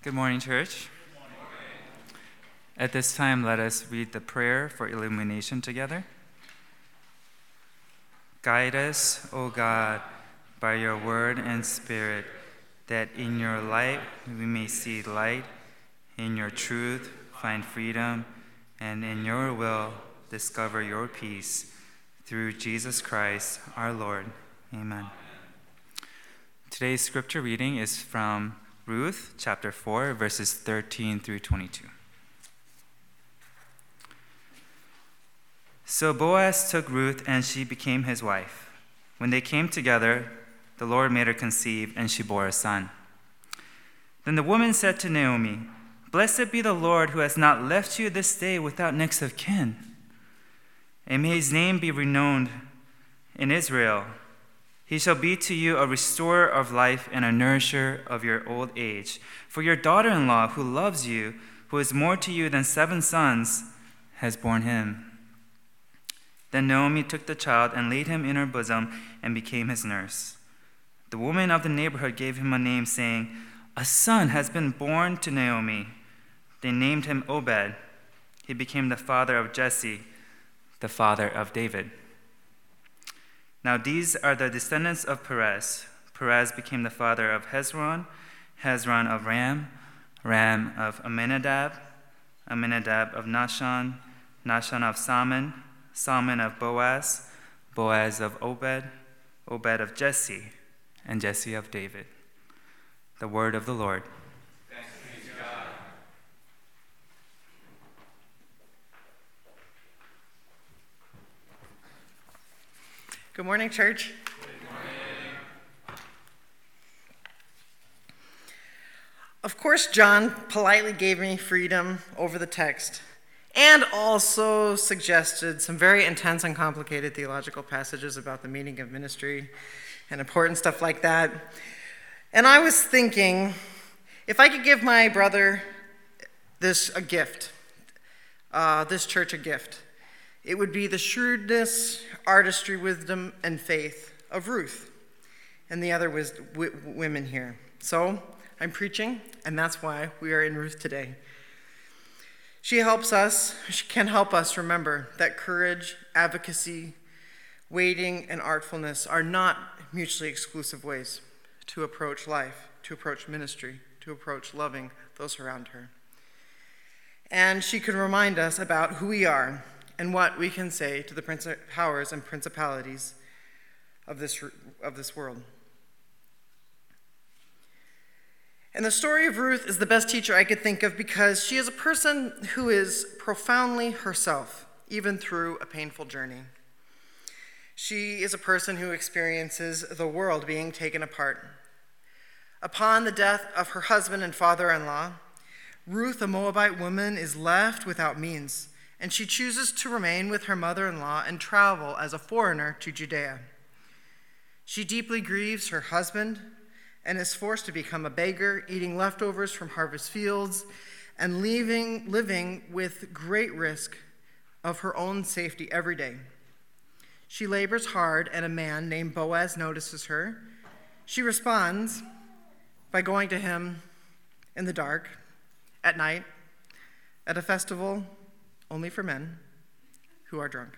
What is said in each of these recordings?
Good morning, church. At this time, let us read the prayer for illumination together. Guide us, O God, by your word and spirit, that in your light we may see light, in your truth find freedom, and in your will discover your peace. Through Jesus Christ, our Lord. Amen. Today's scripture reading is from Ruth chapter 4, verses 13 through 22. So Boaz took Ruth, and she became his wife. When they came together, the Lord made her conceive, and she bore a son. Then the woman said to Naomi, "Blessed be the Lord, who has not left you this day without next of kin. And may his name be renowned in Israel. He shall be to you a restorer of life and a nourisher of your old age. For your daughter-in-law, who loves you, who is more to you than 7 sons, has borne him." Then Naomi took the child and laid him in her bosom and became his nurse. The women of the neighborhood gave him a name, saying, "A son has been born to Naomi." They named him Obed. He became the father of Jesse, the father of David. Now these are the descendants of Perez. Perez became the father of Hezron, Hezron of Ram, Ram of Amminadab, Amminadab of Nahshon, Nahshon of Salmon, Salmon of Boaz, Boaz of Obed, Obed of Jesse, and Jesse of David. The word of the Lord. Thanks be to God. Good morning, church. Good morning. Of course, John politely gave me freedom over the text and also suggested some very intense and complicated theological passages about the meaning of ministry and important stuff like that. And I was thinking, if I could give my brother this church a gift, it would be the shrewdness, artistry, wisdom, and faith of Ruth and the other women here. So I'm preaching, and that's why we are in Ruth today. She can help us remember that courage, advocacy, waiting, and artfulness are not mutually exclusive ways to approach life, to approach ministry, to approach loving those around her. And she can remind us about who we are and what we can say to the powers and principalities of this world. And the story of Ruth is the best teacher I could think of because she is a person who is profoundly herself, even through a painful journey. She is a person who experiences the world being taken apart. Upon the death of her husband and father-in-law, Ruth, a Moabite woman, is left without means, and she chooses to remain with her mother-in-law and travel as a foreigner to Judea. She deeply grieves her husband and is forced to become a beggar, eating leftovers from harvest fields and living with great risk of her own safety every day. She labors hard, and a man named Boaz notices her. She responds by going to him in the dark, at night, at a festival only for men who are drunk.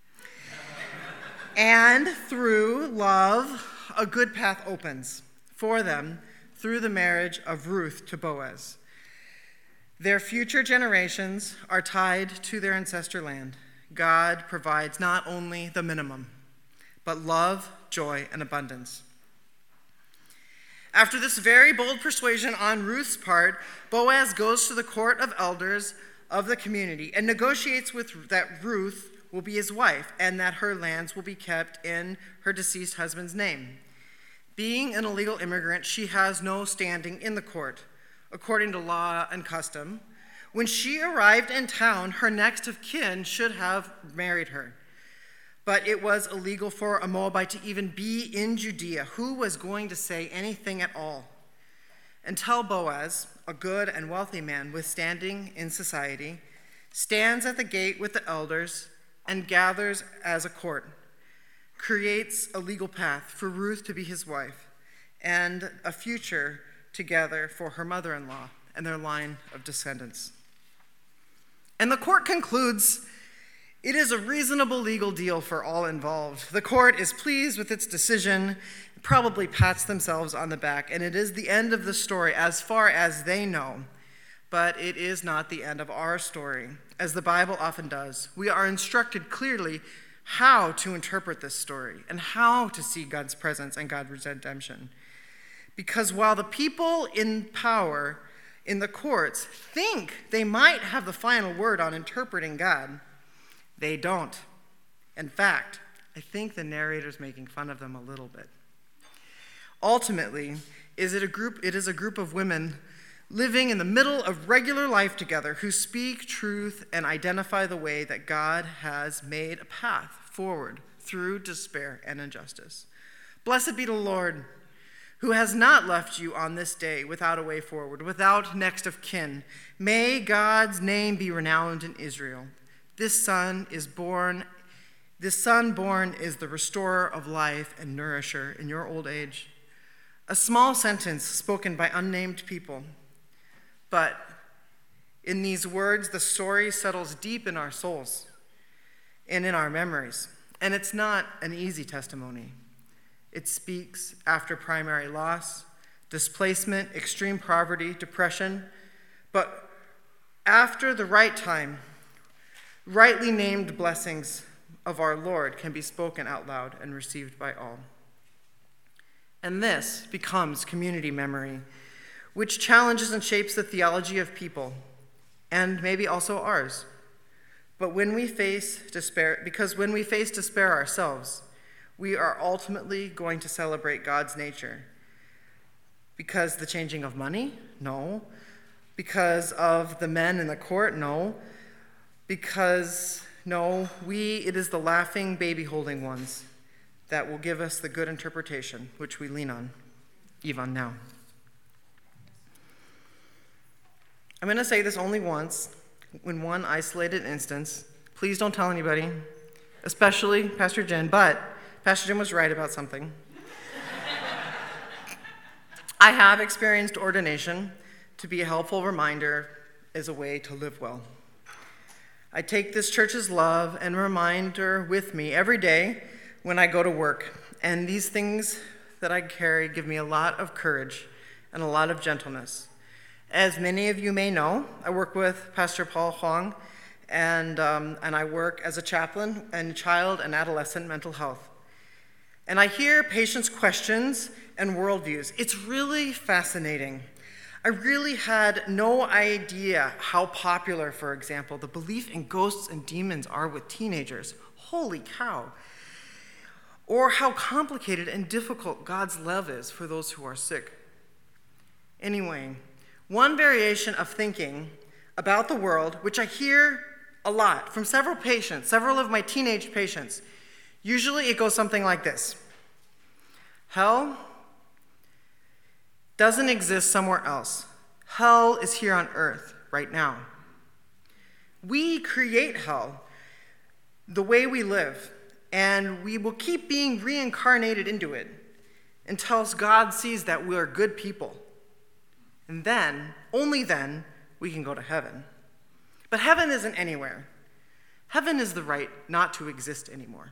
And through love, a good path opens for them through the marriage of Ruth to Boaz. Their future generations are tied to their ancestor land. God provides not only the minimum, but love, joy, and abundance. After this very bold persuasion on Ruth's part, Boaz goes to the court of elders of the community and negotiates that Ruth will be his wife and that her lands will be kept in her deceased husband's name. Being an illegal immigrant, she has no standing in the court, according to law and custom. When she arrived in town, her next of kin should have married her. But it was illegal for a Moabite to even be in Judea. Who was going to say anything at all? Until Boaz, a good and wealthy man with standing in society, stands at the gate with the elders and gathers as a court, creates a legal path for Ruth to be his wife, and a future together for her mother-in-law and their line of descendants. And the court concludes, it is a reasonable legal deal for all involved. The court is pleased with its decision, probably pats themselves on the back, and it is the end of the story as far as they know. But it is not the end of our story. As the Bible often does, we are instructed clearly how to interpret this story and how to see God's presence and God's redemption. Because while the people in power in the courts think they might have the final word on interpreting God, they don't. In fact, I think the narrator's making fun of them a little bit. Ultimately, it is a group of women living in the middle of regular life together who speak truth and identify the way that God has made a path forward through despair and injustice. Blessed be the Lord, who has not left you on this day without a way forward, without next of kin. May God's name be renowned in Israel. This son born is the restorer of life and nourisher in your old age. A small sentence spoken by unnamed people. But in these words, the story settles deep in our souls and in our memories. And it's not an easy testimony. It speaks after primary loss, displacement, extreme poverty, depression. But after the right time, rightly named blessings of our Lord can be spoken out loud and received by all. And this becomes community memory, which challenges and shapes the theology of people, and maybe also ours. But when we face despair ourselves, we are ultimately going to celebrate God's nature. Because the changing of money? No. Because of the men in the court? No. Because, no, it is the laughing, baby-holding ones that will give us the good interpretation, which we lean on, even now. I'm going to say this only once, in one isolated instance. Please don't tell anybody, especially Pastor Jen, but Pastor Jen was right about something. I have experienced ordination to be a helpful reminder as a way to live well. I take this church's love and reminder with me every day when I go to work, and these things that I carry give me a lot of courage and a lot of gentleness. As many of you may know, I work with Pastor Paul Huang, and I work as a chaplain in child and adolescent mental health. And I hear patients' questions and worldviews. It's really fascinating. I really had no idea how popular, for example, the belief in ghosts and demons are with teenagers. Holy cow. Or how complicated and difficult God's love is for those who are sick. Anyway, one variation of thinking about the world, which I hear a lot from several of my teenage patients, usually it goes something like this. Hell doesn't exist somewhere else. Hell is here on earth right now. We create hell the way we live, and we will keep being reincarnated into it until God sees that we are good people. And then, only then, we can go to heaven. But heaven isn't anywhere. Heaven is the right not to exist anymore.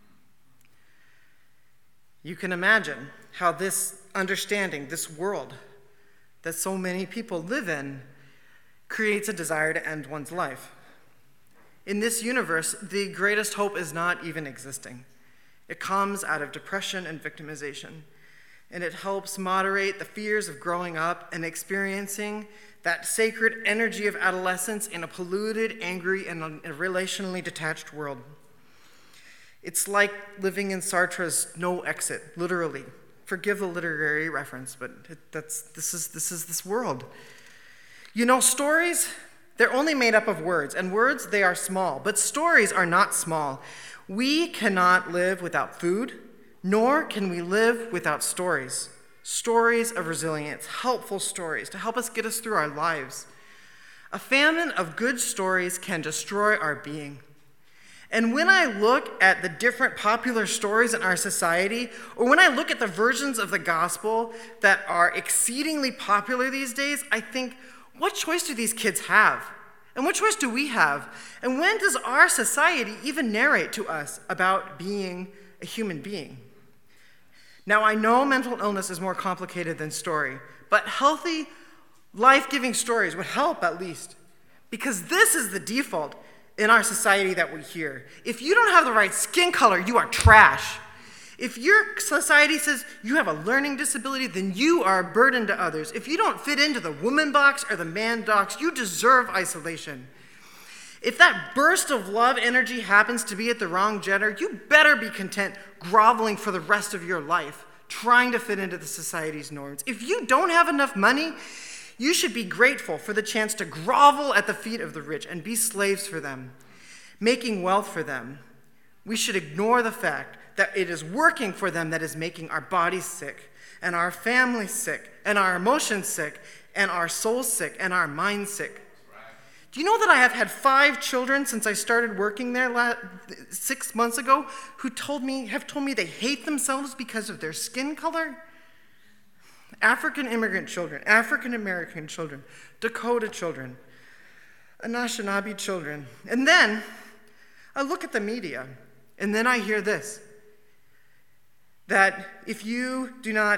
You can imagine how this understanding, this world that so many people live in, creates a desire to end one's life. In this universe, the greatest hope is not even existing. It comes out of depression and victimization, and it helps moderate the fears of growing up and experiencing that sacred energy of adolescence in a polluted, angry, and relationally detached world. It's like living in Sartre's No Exit, literally. Forgive the literary reference, but this is this world. You know, stories, they're only made up of words, and words, they are small, but stories are not small. We cannot live without food, nor can we live without stories. Stories of resilience, helpful stories to help us get us through our lives. A famine of good stories can destroy our being. And when I look at the different popular stories in our society, or when I look at the versions of the gospel that are exceedingly popular these days, I think, What choice do these kids have? And what choice do we have? And when does our society even narrate to us about being a human being? Now, I know mental illness is more complicated than story, but healthy, life-giving stories would help at least, because this is the default in our society that we hear. If you don't have the right skin color, you are trash. If your society says you have a learning disability, then you are a burden to others. If you don't fit into the woman box or the man box, you deserve isolation. If that burst of love energy happens to be at the wrong gender, you better be content groveling for the rest of your life, trying to fit into the society's norms. If you don't have enough money, you should be grateful for the chance to grovel at the feet of the rich and be slaves for them, making wealth for them. We should ignore the fact that it is working for them that is making our bodies sick, and our families sick, and our emotions sick, and our souls sick, and our minds sick. Do you know that I have had 5 children since I started working there 6 months ago who have told me they hate themselves because of their skin color? African immigrant children, African American children, Dakota children, Anishinaabe children. And then I look at the media, and then I hear this, that if you do not,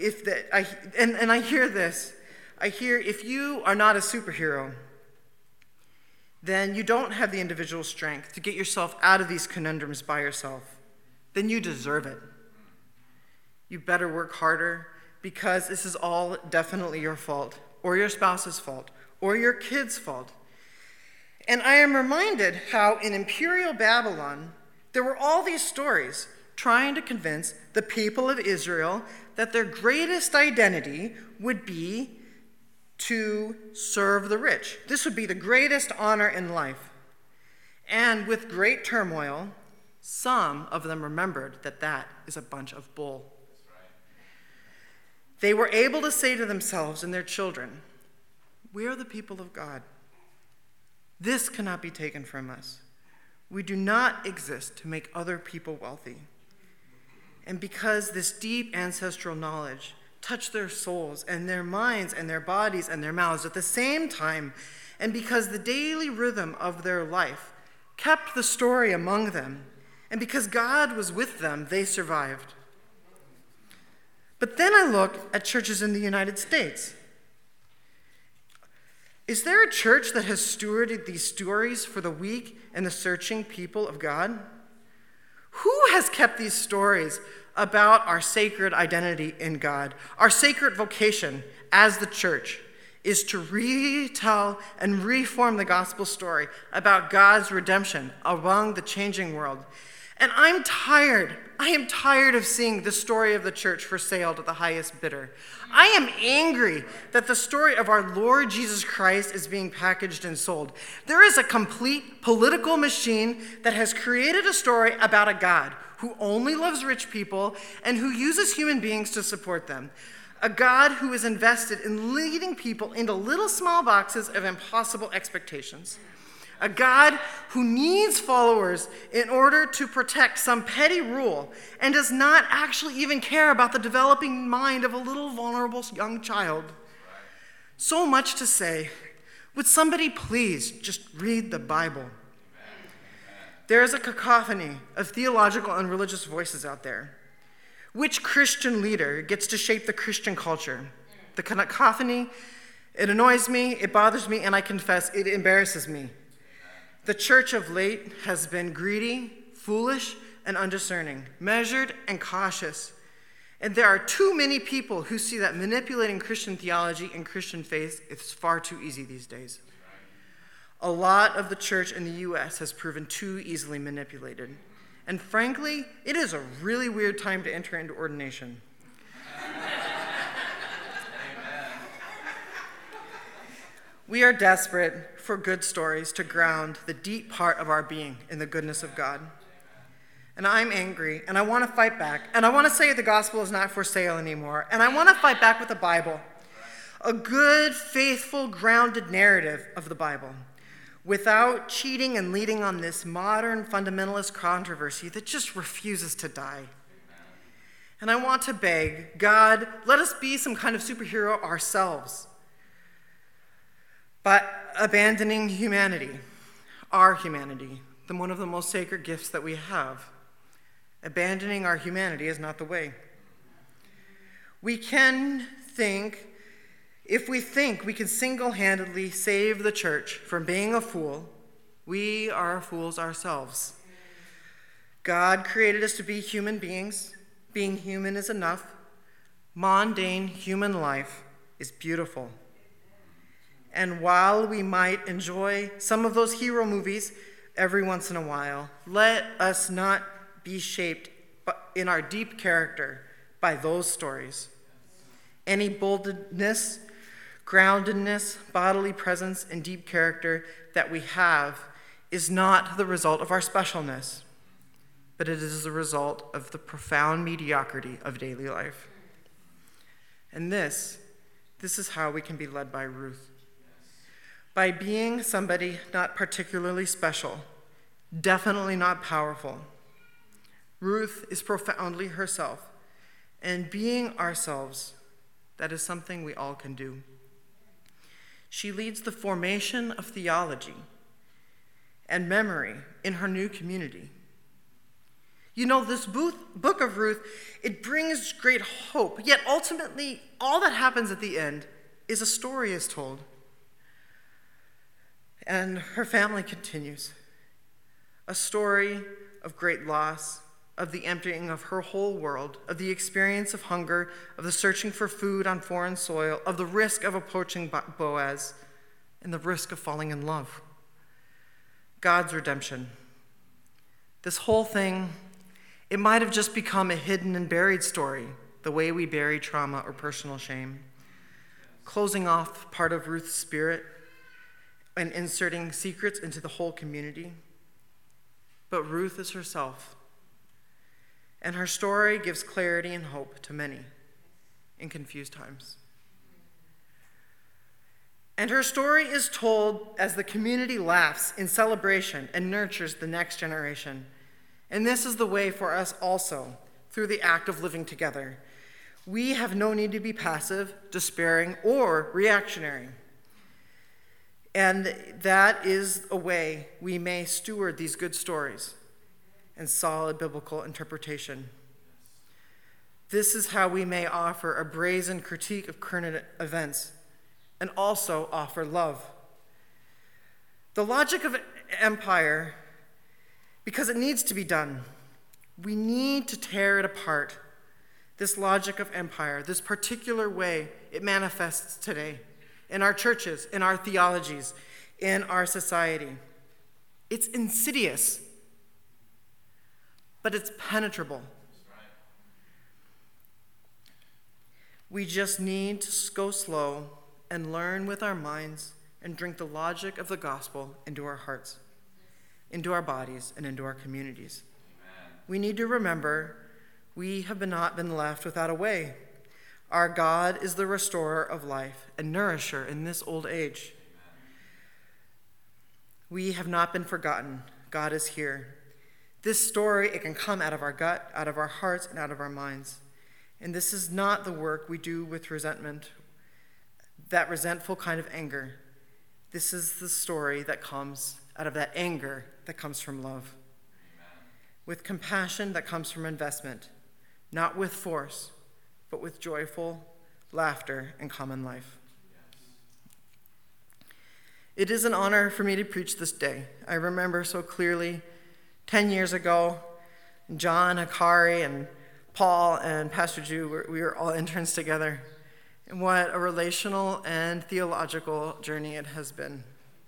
I hear this, I hear if you are not a superhero, then you don't have the individual strength to get yourself out of these conundrums by yourself. Then you deserve it. You better work harder, because this is all definitely your fault, or your spouse's fault, or your kid's fault. And I am reminded how in Imperial Babylon, there were all these stories trying to convince the people of Israel that their greatest identity would be to serve the rich. This would be the greatest honor in life. And with great turmoil, some of them remembered that that is a bunch of bull. They were able to say to themselves and their children, "We are the people of God. This cannot be taken from us. We do not exist to make other people wealthy." And because this deep ancestral knowledge touched their souls and their minds and their bodies and their mouths at the same time, and because the daily rhythm of their life kept the story among them, and because God was with them, they survived. But then I look at churches in the United States. Is there a church that has stewarded these stories for the weak and the searching people of God? Who has kept these stories about our sacred identity in God? Our sacred vocation as the church is to retell and reform the gospel story about God's redemption among the changing world. And I am tired of seeing the story of the church for sale to the highest bidder. I am angry that the story of our Lord Jesus Christ is being packaged and sold. There is a complete political machine that has created a story about a God who only loves rich people and who uses human beings to support them. A God who is invested in leading people into little small boxes of impossible expectations. A God who needs followers in order to protect some petty rule and does not actually even care about the developing mind of a little vulnerable young child. So much to say. Would somebody please just read the Bible? There is a cacophony of theological and religious voices out there. Which Christian leader gets to shape the Christian culture? The cacophony, it annoys me, it bothers me, and I confess, it embarrasses me. The church of late has been greedy, foolish, and undiscerning, measured and cautious. And there are too many people who see that manipulating Christian theology and Christian faith is far too easy these days. A lot of the church in the U.S. has proven too easily manipulated. And frankly, it is a really weird time to enter into ordination. We are desperate for good stories to ground the deep part of our being in the goodness of God. And I'm angry, and I want to fight back, and I want to say the gospel is not for sale anymore, and I want to fight back with the Bible, a good, faithful, grounded narrative of the Bible, without cheating and leading on this modern fundamentalist controversy that just refuses to die. And I want to beg, God, let us be some kind of superhero ourselves. But abandoning humanity, our humanity, one of the most sacred gifts that we have, abandoning our humanity is not the way. We can think, if we think we can single-handedly save the church from being a fool, we are fools ourselves. God created us to be human beings. Being human is enough. Mundane human life is beautiful. And while we might enjoy some of those hero movies every once in a while, let us not be shaped in our deep character by those stories. Any boldness, groundedness, bodily presence, and deep character that we have is not the result of our specialness, but it is the result of the profound mediocrity of daily life. And this is how we can be led by Ruth. By being somebody not particularly special, definitely not powerful. Ruth is profoundly herself, and being ourselves, that is something we all can do. She leads the formation of theology and memory in her new community. You know, this book of Ruth, it brings great hope, yet ultimately, all that happens at the end is a story is told. And her family continues. A story of great loss, of the emptying of her whole world, of the experience of hunger, of the searching for food on foreign soil, of the risk of approaching Boaz, and the risk of falling in love. God's redemption. This whole thing, it might have just become a hidden and buried story, the way we bury trauma or personal shame, closing off part of Ruth's spirit and inserting secrets into the whole community. But Ruth is herself, and her story gives clarity and hope to many in confused times. And her story is told as the community laughs in celebration and nurtures the next generation. And this is the way for us also, through the act of living together. We have no need to be passive, despairing, or reactionary. And that is a way we may steward these good stories and solid biblical interpretation. This is how we may offer a brazen critique of current events and also offer love. The logic of empire, because it needs to be done, we need to tear it apart. This logic of empire, this particular way it manifests today in our churches, in our theologies, in our society. It's insidious, but it's penetrable. We just need to go slow and learn with our minds and drink the logic of the gospel into our hearts, into our bodies, and into our communities. Amen. We need to remember we have not been left without a way. Our God is the restorer of life and nourisher in this old age. Amen. We have not been forgotten. God is here. This story, it can come out of our gut, out of our hearts, and out of our minds. And this is not the work we do with resentment, that resentful kind of anger. This is the story that comes out of that anger that comes from love. Amen. With compassion that comes from investment, not with force, but with joyful laughter and common life. Yes. It is an honor for me to preach this day. I remember so clearly 10 years ago, John, Akari, and Paul, and Pastor Jew, we were all interns together. And what a relational and theological journey it has been.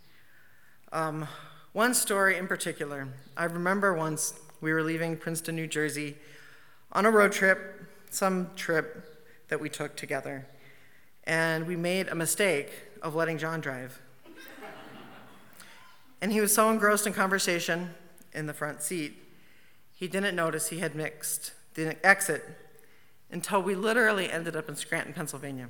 One story in particular, I remember once we were leaving Princeton, New Jersey on a road trip, some trip that we took together, and we made a mistake of letting John drive. And he was so engrossed in conversation in the front seat, he didn't notice he had mixed the exit until we literally ended up in Scranton, Pennsylvania.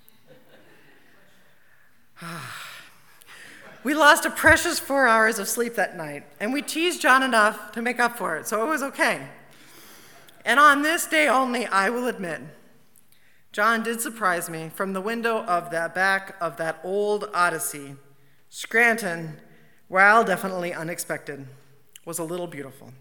We lost a precious 4 hours of sleep that night, and we teased John enough to make up for it, so it was okay. And on this day only, I will admit, John did surprise me from the window of that back of that old Odyssey Scranton, while definitely unexpected, was a little beautiful.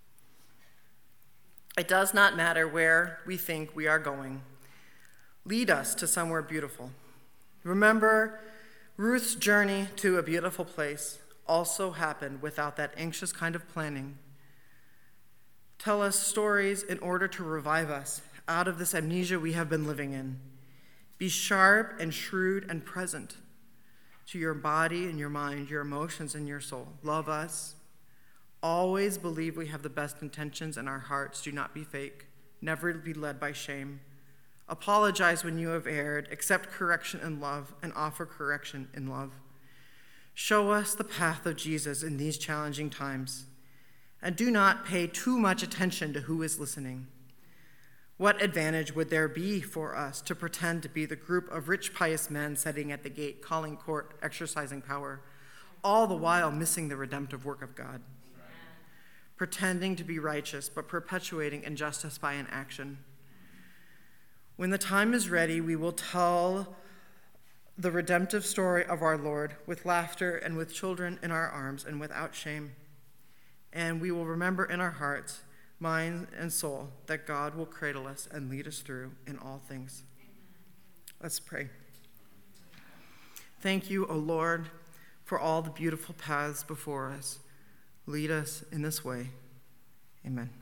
It does not matter where we think we are going. Lead us to somewhere beautiful. Remember, Ruth's journey to a beautiful place also happened without that anxious kind of planning. Tell us stories in order to revive us out of this amnesia we have been living in. Be sharp and shrewd and present to your body and your mind, your emotions and your soul. Love us. Always believe we have the best intentions in our hearts. Do not be fake. Never be led by shame. Apologize when you have erred. Accept correction in love and offer correction in love. Show us the path of Jesus in these challenging times. And do not pay too much attention to who is listening. What advantage would there be for us to pretend to be the group of rich, pious men sitting at the gate, calling court, exercising power, all the while missing the redemptive work of God? Pretending to be righteous, but perpetuating injustice by inaction. When the time is ready, we will tell the redemptive story of our Lord with laughter and with children in our arms and without shame. And we will remember in our hearts, mind, and soul that God will cradle us and lead us through in all things. Let's pray. Thank you, O Lord, for all the beautiful paths before us. Lead us in this way. Amen.